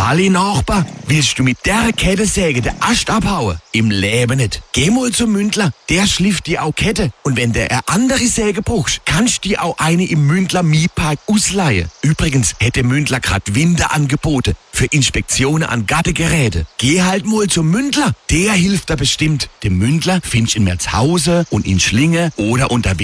Sali Nachbar, willst du mit der Kettensäge den Ast abhauen? Im Leben nicht. Geh mal zum Mündler, der schlift die auch Kette. Und wenn der eine andere Säge brauchst, kannst du dir auch eine im Mündler Mietpark ausleihen. Übrigens hätte Mündler grad Winterangebote für Inspektionen an Gartengeräte. Geh halt mal zum Mündler, der hilft da bestimmt. Den Mündler findest du in Merzhausen und in Schlinge oder unter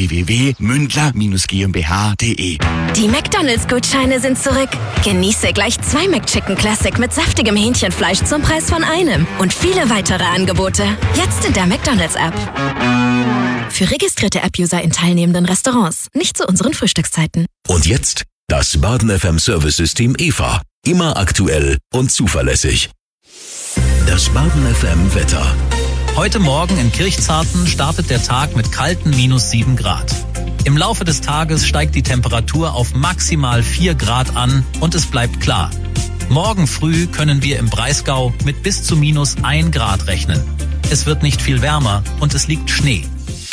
www.mündler-gmbh.de. Die McDonalds-Gutscheine sind zurück. Genieße gleich 2 McChicken Classic mit saftigem Hähnchenfleisch zum Preis von einem und viele weitere Angebote. Jetzt in der McDonalds-App. Für registrierte App-User in teilnehmenden Restaurants. Nicht zu unseren Frühstückszeiten. Und jetzt das Baden FM Service-System EVA. Immer aktuell und zuverlässig. Das Baden FM Wetter. Heute Morgen in Kirchzarten startet der Tag mit kalten -7 Grad. Im Laufe des Tages steigt die Temperatur auf maximal 4 Grad an und es bleibt klar. Morgen früh können wir im Breisgau mit bis zu -1 Grad rechnen. Es wird nicht viel wärmer und es liegt Schnee.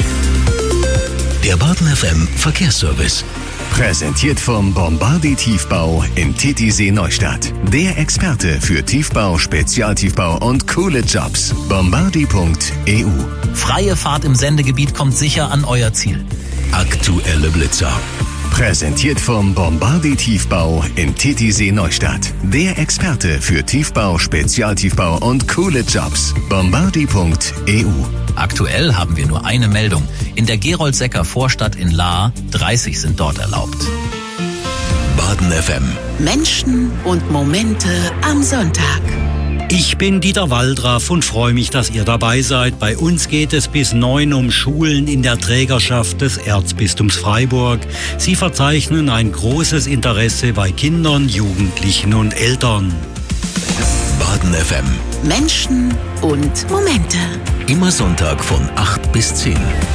Der Baden FM Verkehrsservice. Präsentiert vom Bombardi Tiefbau in Titisee Neustadt. Der Experte für Tiefbau, Spezialtiefbau und coole Jobs. Bombardi.eu. Freie Fahrt im Sendegebiet kommt sicher an euer Ziel. Aktuelle Blitzer. Präsentiert vom Bombardi Tiefbau in Titisee Neustadt. Der Experte für Tiefbau, Spezialtiefbau und coole Jobs. Bombardi.eu. Aktuell haben wir nur eine Meldung. In der Gerold-Secker Vorstadt in Lahr 30 sind dort erlaubt. Baden FM. Menschen und Momente am Sonntag. Ich bin Dieter Waldraff und freue mich, dass ihr dabei seid. Bei uns geht es bis 9 um Schulen in der Trägerschaft des Erzbistums Freiburg. Sie verzeichnen ein großes Interesse bei Kindern, Jugendlichen und Eltern. Baden FM. Menschen und Momente. Immer Sonntag von 8 bis 10.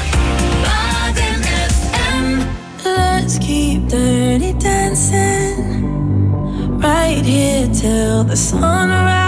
Baden FM. Let's keep dirty dancing right here till the sunrise.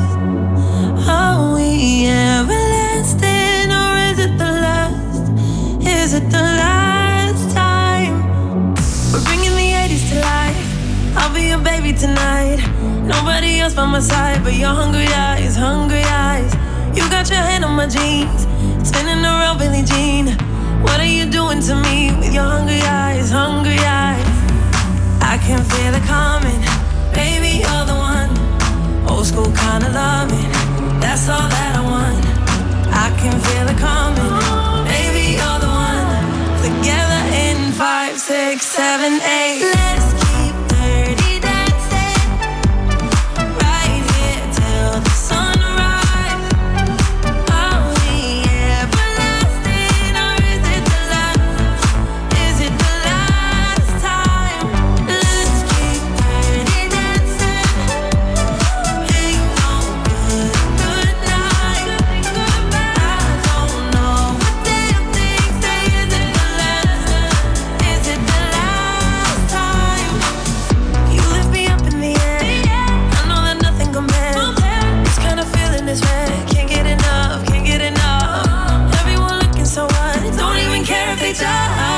Are we everlasting or is it the last? Is it the last time? We're bringing the 80s to life. I'll be your baby tonight. Nobody else by my side but your hungry eyes, hungry eyes. You got your hand on my jeans, spinning around Billie Jean. What are you doing to me with your hungry eyes, hungry eyes? I can feel it coming, baby, you're the one. Old school kind of loving, that's all that I want. I can feel it coming, baby, you're the one. Together in 5, 6, 7, 8. Let's keep dirty dancing right here till the sunrise. Are we everlasting or is it the last? Is it the last time? Let's keep dirty dancing. Ain't no good night. I don't know what damn things say. Is it the last? Is it the last time? You lift me up in the air. I know that nothing compares. This kind of feeling is rare. Can't get enough, can't get enough. Everyone looking so what? Don't even care if they judge.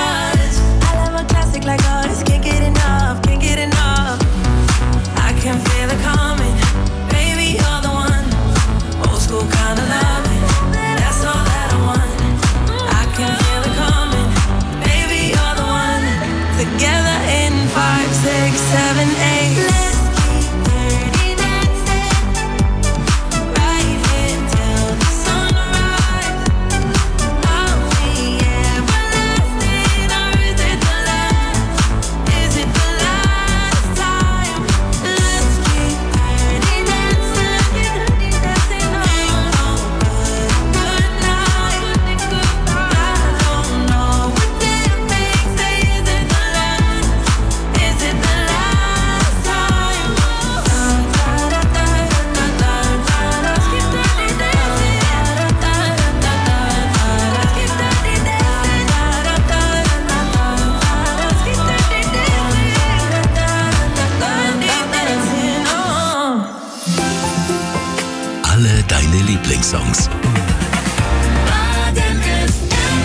I love a classic like ours. Can't get enough, can't get enough. I can feel it coming, baby, you're the one. Old school kind of loving, that's all that I want. I can feel it coming, baby, you're the one. Together in 5, 6, 7, 8. Let's keep dirty dancing right here till the sunrise. Are we everlasting or is it the last? Is it the last time? Let's keep dirty dancing. Ain't no good night. I don't know what damn things say. Is it the last? Is it the last time? Let's keep dirty dancing. Let's keep dirty dancing. Let's keep dirty dancing. Alle deine Lieblingssongs. Baden FM.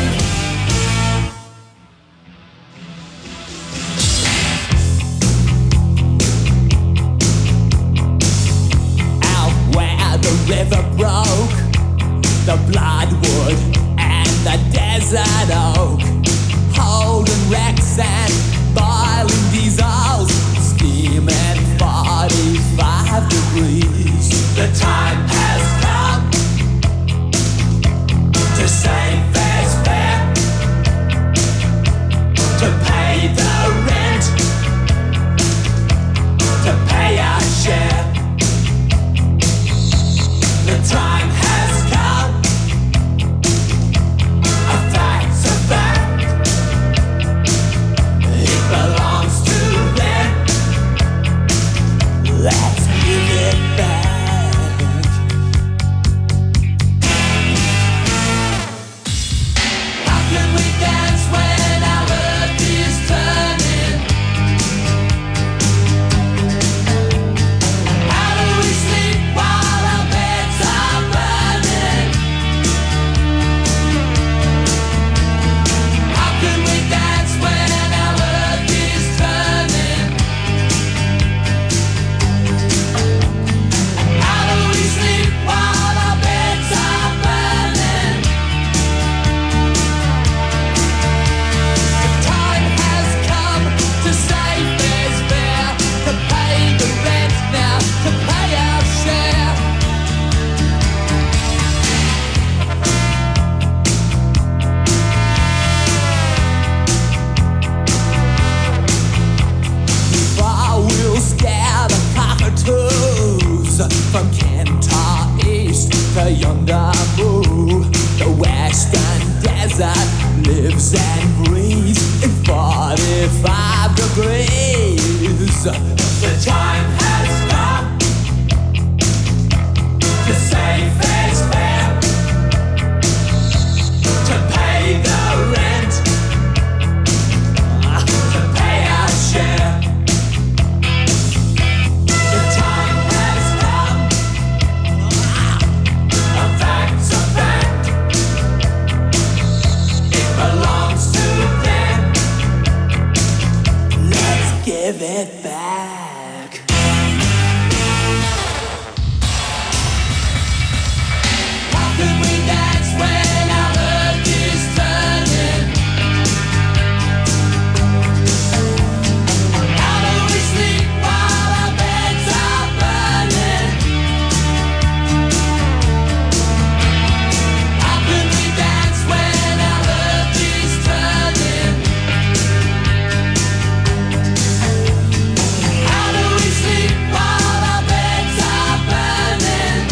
From Kentar East to yonder Moo, the western desert lives and breathes in 45 degrees. The time has come to save fair's fair, to pay the rent, to pay our share. The time has come, a fact's a fact. It belongs to them. Let's give it back. How can we dance when our earth is turning? How do we sleep while our beds are burning? How can we dance when our earth is turning? How do we sleep while our beds are burning?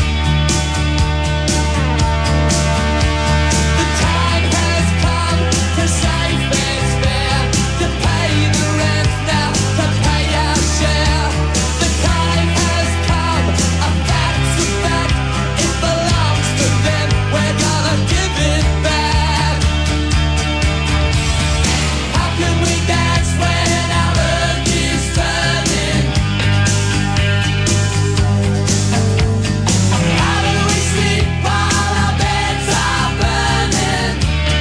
The time has come to save fair's fair, to pay the rent now, to pay our share. The time has come, a fact's a fact. It belongs to them, we're gonna give it back. How can we dance when our earth is turning? How do we sleep while our beds are burning?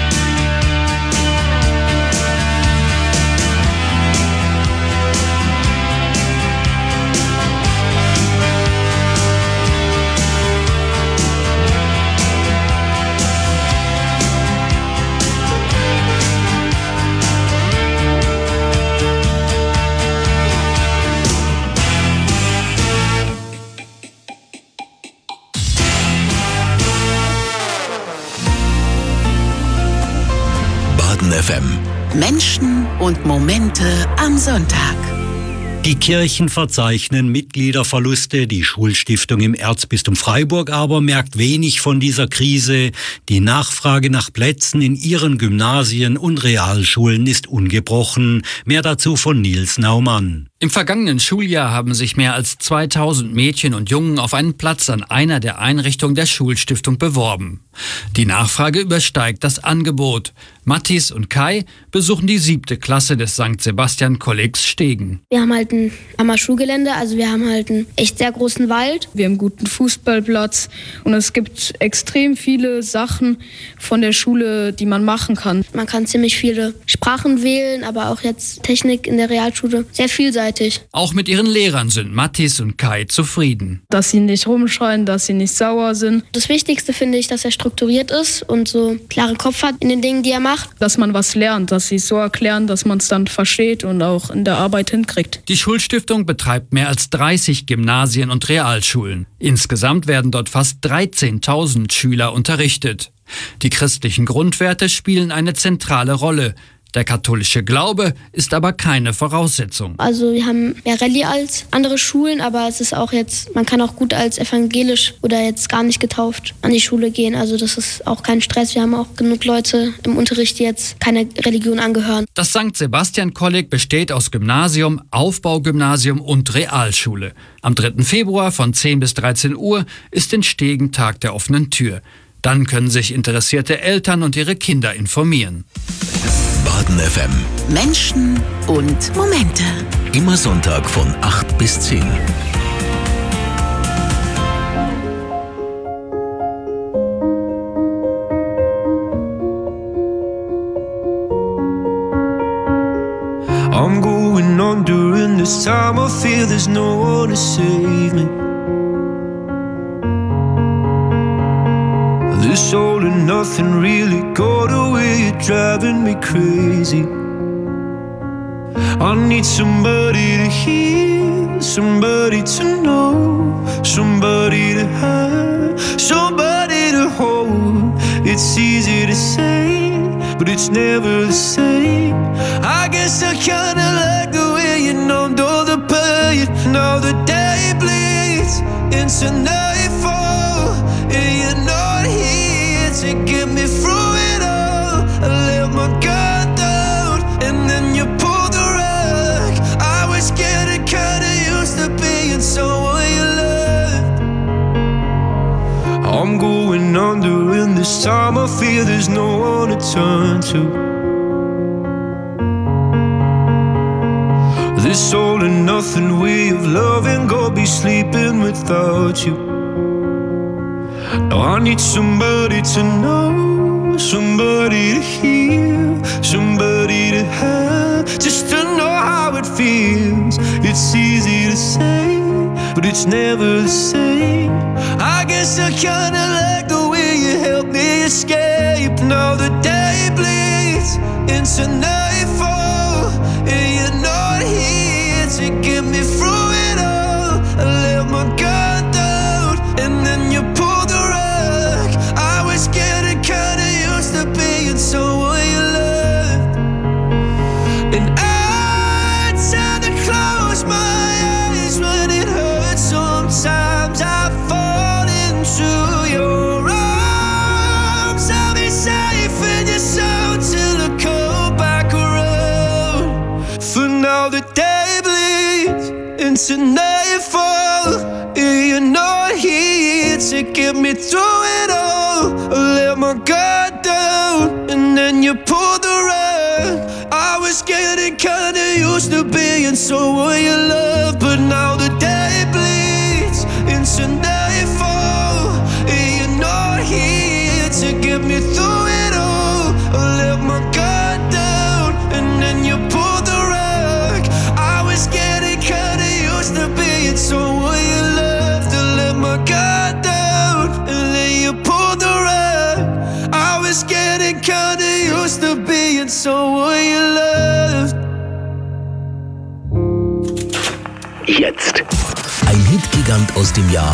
Baden FM. Menschen und Momente am Sonntag. Die Kirchen verzeichnen Mitgliederverluste, die Schulstiftung im Erzbistum Freiburg aber merkt wenig von dieser Krise. Die Nachfrage nach Plätzen in ihren Gymnasien und Realschulen ist ungebrochen. Mehr dazu von Nils Naumann. Im vergangenen Schuljahr haben sich mehr als 2000 Mädchen und Jungen auf einen Platz an einer der Einrichtungen der Schulstiftung beworben. Die Nachfrage übersteigt das Angebot. Mathis und Kai besuchen die 7. Klasse des St. Sebastian-Kollegs Stegen. Wir haben halt ein Schulgelände, also wir haben halt einen echt sehr großen Wald. Wir haben einen guten Fußballplatz und es gibt extrem viele Sachen von der Schule, die man machen kann. Man kann ziemlich viele Sprachen wählen, aber auch jetzt Technik in der Realschule. Sehr vielseitig. Auch mit ihren Lehrern sind Mathis und Kai zufrieden. Dass sie nicht rumschreien, dass sie nicht sauer sind. Das Wichtigste finde ich, dass er strukturiert ist und so einen klaren Kopf hat in den Dingen, die er macht. Dass man was lernt, dass sie es so erklären, dass man es dann versteht und auch in der Arbeit hinkriegt. Die Schulstiftung betreibt mehr als 30 Gymnasien und Realschulen. Insgesamt werden dort fast 13.000 Schüler unterrichtet. Die christlichen Grundwerte spielen eine zentrale Rolle. Der katholische Glaube ist aber keine Voraussetzung. Also wir haben mehr Rallye als andere Schulen, aber es ist auch jetzt, man kann auch gut als evangelisch oder jetzt gar nicht getauft an die Schule gehen. Also das ist auch kein Stress. Wir haben auch genug Leute im Unterricht, die jetzt keine Religion angehören. Das St. Sebastian-Kolleg besteht aus Gymnasium, Aufbaugymnasium und Realschule. Am 3. Februar von 10 bis 13 Uhr ist in Stegen Tag der offenen Tür. Dann können sich interessierte Eltern und ihre Kinder informieren. Baden FM. Menschen und Momente. Immer Sonntag von 8 bis 10. I'm going on during this time. I feel there's no one to save me. This all and nothing really got away, you're driving me crazy. I need somebody to hear, somebody to know, somebody to have, somebody to hold. It's easy to say, but it's never the same. I guess I kinda like the way you numbed all the pain. Now the day bleeds into nightfall, and you're not here to get me through it all. I let my guard down, and then you pulled the rug. I was getting kinda used to being someone you loved. I'm going under, and this time I feel there's no one to turn to. This all and nothing way of loving, go be sleeping without you. Now I need somebody to know, somebody to hear, somebody to have, just to know how it feels. It's easy to say, but it's never the same. I guess I kinda like the way you help me escape. Now the day bleeds into nightfall, and you're not here to get me through it all. I let my guard down, and then you pulled the rug. I was getting kinda used to being someone you loved, and I tend to close my eyes when it hurts. Sometimes I fall into your arms. I'll be safe in your soul till I come back around. For now the day bleeds into nightfall, and you're not here to get me through it all. I let my guard down, and then you pulled the rug. I was getting kinda used to being someone you love, but now the day bleeds into nightfall, and you're not here to get me through it all. I let my guard down, and then you pulled the rug. I was getting kinda used to being someone you loved. I let my guard down, and then you pulled the rug. I was getting kinda used to being someone you loved. Jetzt. Ein Hitgigant aus dem Jahr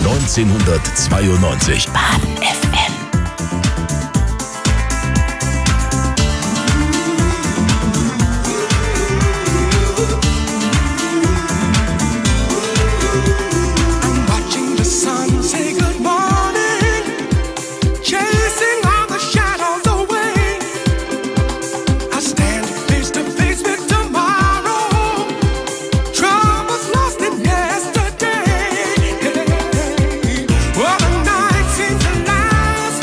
1992. Baden FM. Well, the night seems to last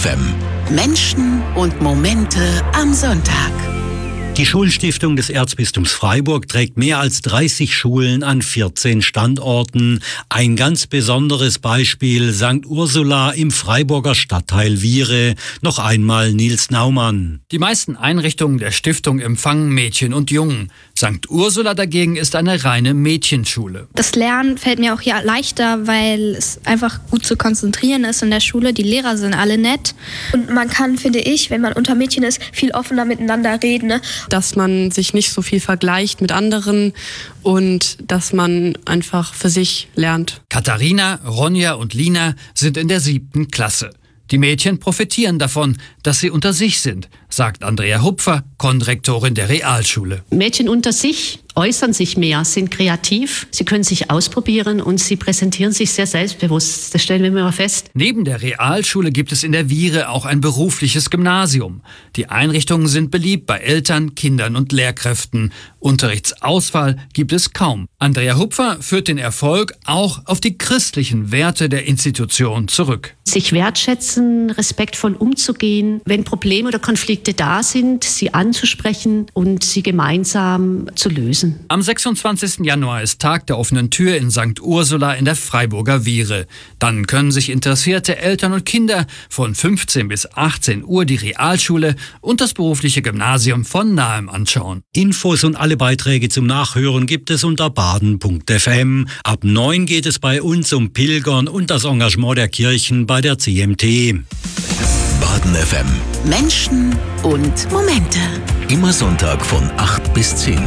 FM. Menschen und Momente am Sonntag. Die Schulstiftung des Erzbistums Freiburg trägt mehr als 30 Schulen an 14 Standorten. Ein ganz besonderes Beispiel St. Ursula im Freiburger Stadtteil Viere. Noch einmal Nils Naumann. Die meisten Einrichtungen der Stiftung empfangen Mädchen und Jungen. St. Ursula dagegen ist eine reine Mädchenschule. Das Lernen fällt mir auch hier leichter, weil es einfach gut zu konzentrieren ist in der Schule. Die Lehrer sind alle nett. Und man kann, finde ich, wenn man unter Mädchen ist, viel offener miteinander reden. Ne? Dass man sich nicht so viel vergleicht mit anderen und dass man einfach für sich lernt. Katharina, Ronja und Lina sind in der 7. Klasse. Die Mädchen profitieren davon, dass sie unter sich sind, sagt Andrea Hupfer, Konrektorin der Realschule. Mädchen unter sich äußern sich mehr, sind kreativ, sie können sich ausprobieren und sie präsentieren sich sehr selbstbewusst. Das stellen wir immer fest. Neben der Realschule gibt es in der Viere auch ein berufliches Gymnasium. Die Einrichtungen sind beliebt bei Eltern, Kindern und Lehrkräften. Unterrichtsauswahl gibt es kaum. Andrea Hupfer führt den Erfolg auch auf die christlichen Werte der Institution zurück. Sich wertschätzen, respektvoll umzugehen, wenn Probleme oder Konflikte da sind, sie anzusprechen und sie gemeinsam zu lösen. Am 26. Januar ist Tag der offenen Tür in St. Ursula in der Freiburger Viere. Dann können sich interessierte Eltern und Kinder von 15 bis 18 Uhr die Realschule und das berufliche Gymnasium von nahem anschauen. Infos und alle Beiträge zum Nachhören gibt es unter baden.fm. Ab 9 geht es bei uns um Pilgern und das Engagement der Kirchen bei der CMT. Baden FM. Menschen und Momente. Immer Sonntag von 8 bis 10.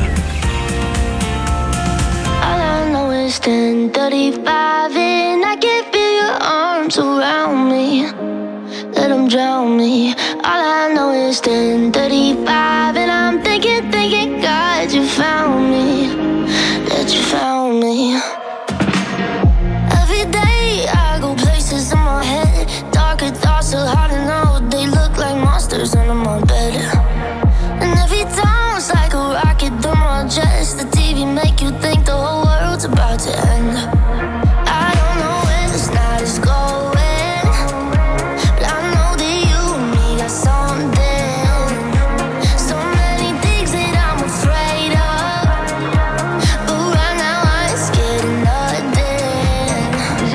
All I know is 10:35 and I can feel your arms around me. Let them drown me. All I know is 10:35 and I'm thinking, God, you found me. That you found me. Every day I go places in my head. Darker thoughts are hard to know. They look like monsters under my bed. And every time it's like a rocket through my chest. The TV make you think the whole world's about to end. I don't know where this night is going, but I know that you and me got something. So many things that I'm afraid of, but right now I ain't scared of nothing. 'Cause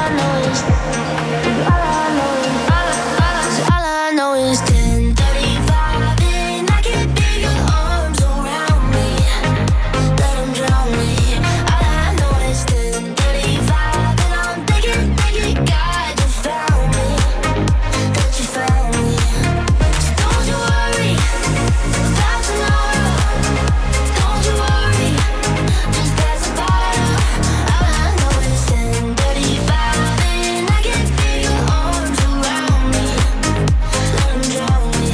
all I know is 10:35 and I can feel your arms around me. Let them drown me. All I know is 10:35 and I'm thinking, God, you found me. That you found me. So don't you worry about tomorrow. Don't you worry, just pass the bottle. All I know is 10:35 and I can feel your arms around me. Let them drown me.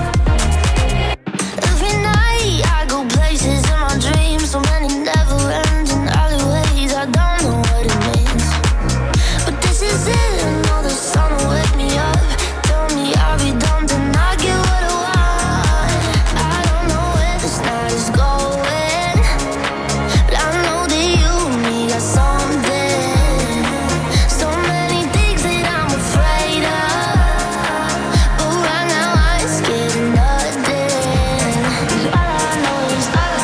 Every night I go places in my dreams, so many never-ending alleyways. I don't know what it means, but this is it. I know the sun will wake me up. Tell me I'll be done, then I get what I want. I don't know where this night is going, but I know that you and me got something. So many things that I'm afraid of, but right now I ain't scared of nothing. 'Cause all I know is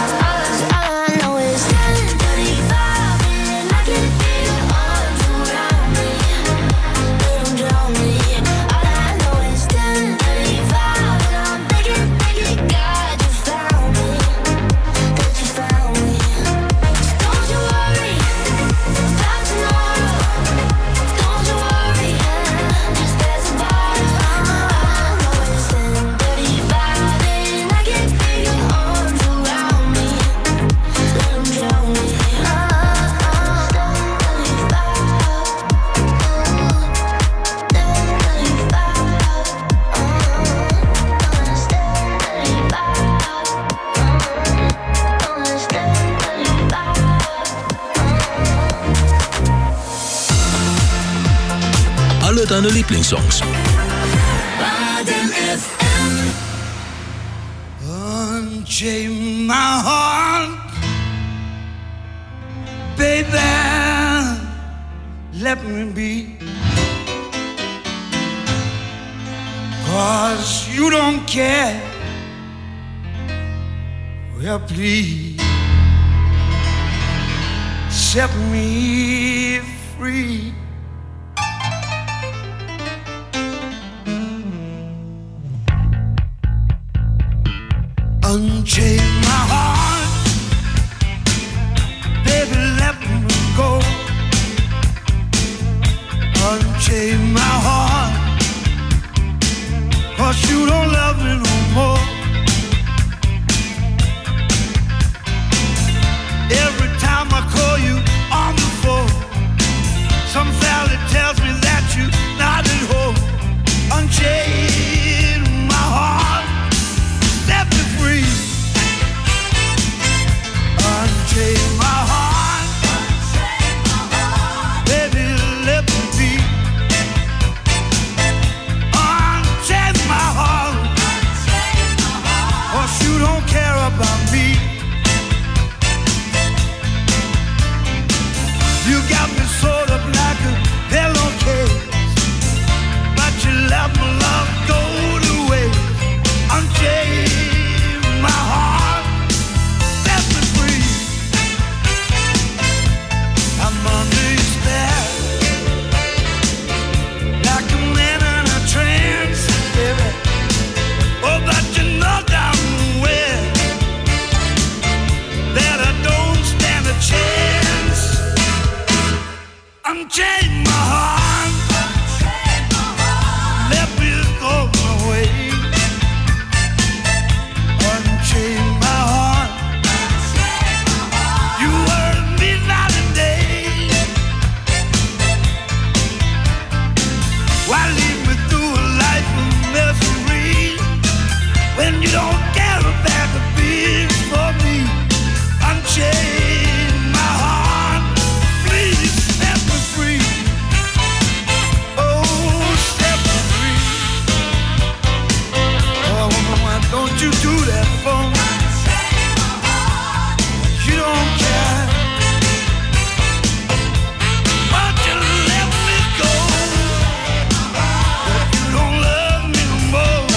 10:35 and I can feel your arms around me. Let them drown me. All I know is 10:35 and I'm thinking, God, you found me. That you found me. So don't you worry about tomorrow. Don't you worry, just pass the bottle. All I know is 10:35 and I can feel your arms around me. Let them drown me. 10:35. Alle deine Lieblingssongs. Baden FM. Unchain my heart, baby, let me be. 'cause you don't care. Well, please set me free. Unchain my heart, baby, let me go. Unchain my heart, 'cause you don't love me no more. Every time I call you on the phone, some fella tells me that you're not at home. Unchain my heart, set me free. Unchain my heart, baby, let me be. Unchain my heart, 'cause you don't care about me. You got me sewed up like a pillowcase, but you let my love go to waste. Unchain my heart, set me free. I'm under your spell, like a man in a trance, baby. Oh, but you know damn well that I don't stand a chance. Unchain my heart, let me go my way. Unchain my heart, you hurt me night and day. Why lead me through a life of misery when you don't care about the being for me? Unchain my heart, please set me free. Oh, set me free. Oh, why don't you do that for me? You don't care. Won't you let me go? You don't love me no more.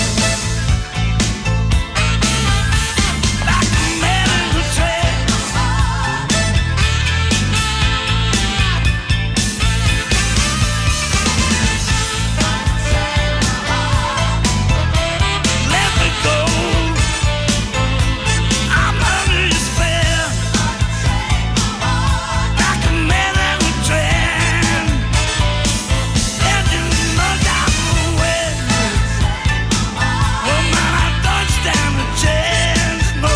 Like a man in a trance. Let me go. I'm under your spell. Like a man in a trance. And you know that well. Oh man, I don't stand a chance, no.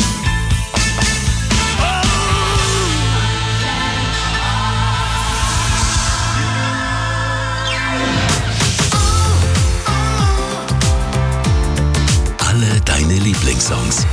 Alle deine Lieblingssongs.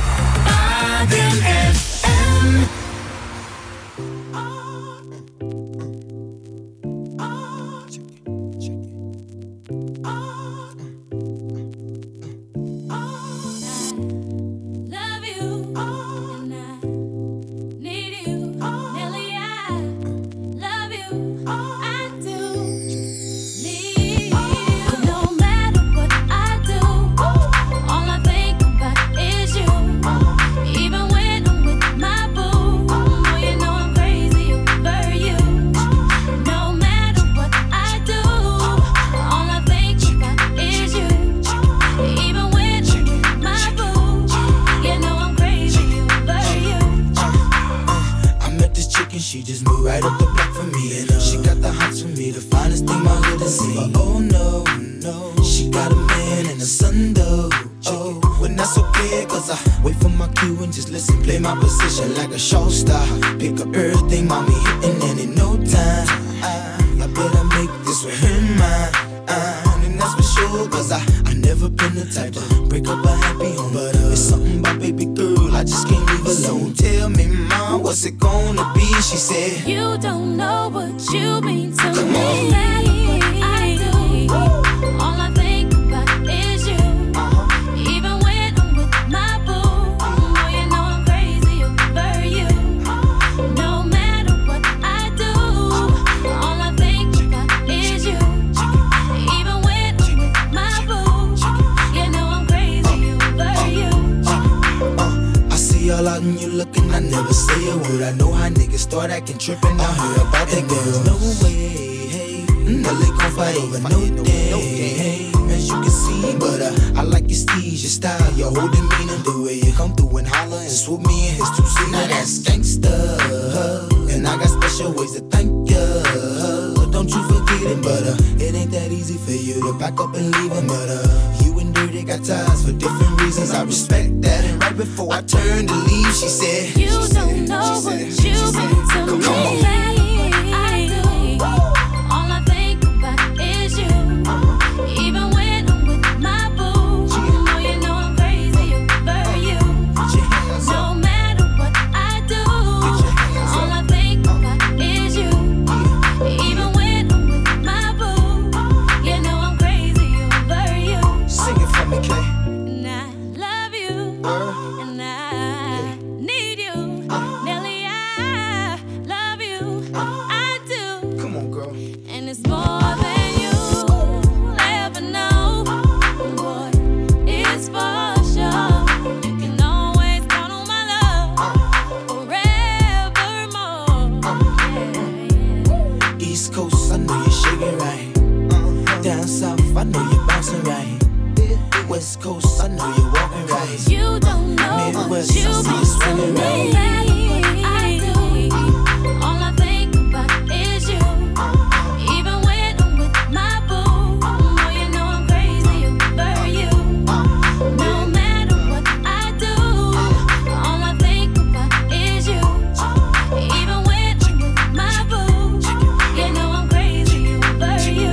Love you, and I need you. Nelly, I love you. I do need you. No matter what I do, all I think about is you. Even when I'm with my boo, oh, you know I'm crazy over you. No matter what I do, all I think about is you. Even when I'm with my boo, you know I'm crazy over you. I met this chick and she just moved right up the block for me. And she got the hots for me, the finest thing my hood has seen. But oh no, no, she got a man and a son though. Oh, when that's okay, cause I wait for my cue and just listen. Play my position like a show star. Pick up everything, mommy hitting, and in no time I better make this with him mine. And that's for sure, cause I never been the type to break up a happy home. But it's something about baby girl, I just can't leave alone. Tell me, mom, what's it gonna be? She said, You don't know what you mean to Come me. on. No matter what I do, all I think about is you. Even when I'm with my boo, oh, you know I'm crazy over you. No matter what I do, all I think about is you. Even when I'm with my boo, but I know how niggas start acting trippin'. I heard about that girl. No way, hey. Nelly gon' fight over no day, hey. As you can see, but I like your steez, your style, your whole demeanor, the way you come through and holler and swoop me in his two-seater. Now that's gangsta, and I got special ways to thank ya. Don't you forget it, but it ain't that easy for you to back up and leave him. But you and Dirty got ties for different reasons. I respect that. And right before I turned to leave, she said, You don't know what you've been to me. Come on. West Coast, I know you're walking right. You don't know Midwest, what you've I see been you swinging to right. me. I do. All I think about is you. Even when I'm with my boo, oh, you know I'm crazy over you. No matter what I do, all I think about is you. Even when I'm with my boo, you know I'm crazy over you.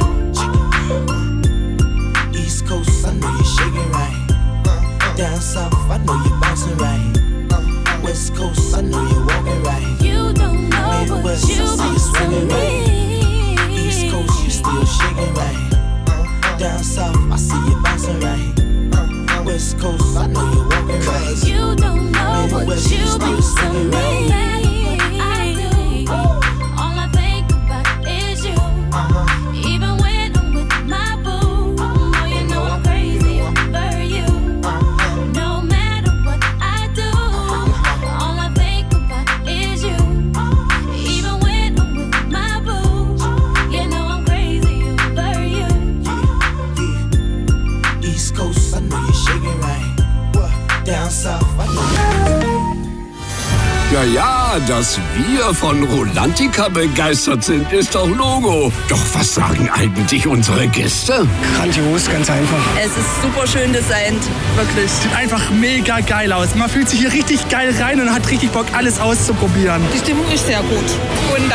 East Coast, I know you're shaking right. Down south, I know you're bouncing right. West Coast, I know you're walking right. You don't know Midwest, what I you've see you been swinging to right. me. East Coast, you still shaking right. Down south, I see you bouncing right. West Coast, I know you're walking right. You don't know what Midwest, you you've still been to swinging me. right. I do. All I think about is you. Even when I'm with my boo, oh, you know I'm crazy over you. No matter what I do, all I think about is you. Even when I'm with my boo, you know I'm crazy over you. East Coast, I know you're shaking right. Down south, I know you're Ja, ja, dass wir von Rolantica begeistert sind, ist doch Logo. Doch was sagen eigentlich unsere Gäste? Grandios, ganz einfach. Es ist super schön designt, wirklich. Sieht einfach mega geil aus. Man fühlt sich hier richtig geil rein und hat richtig Bock, alles auszuprobieren. Die Stimmung ist sehr gut. Wunderbar.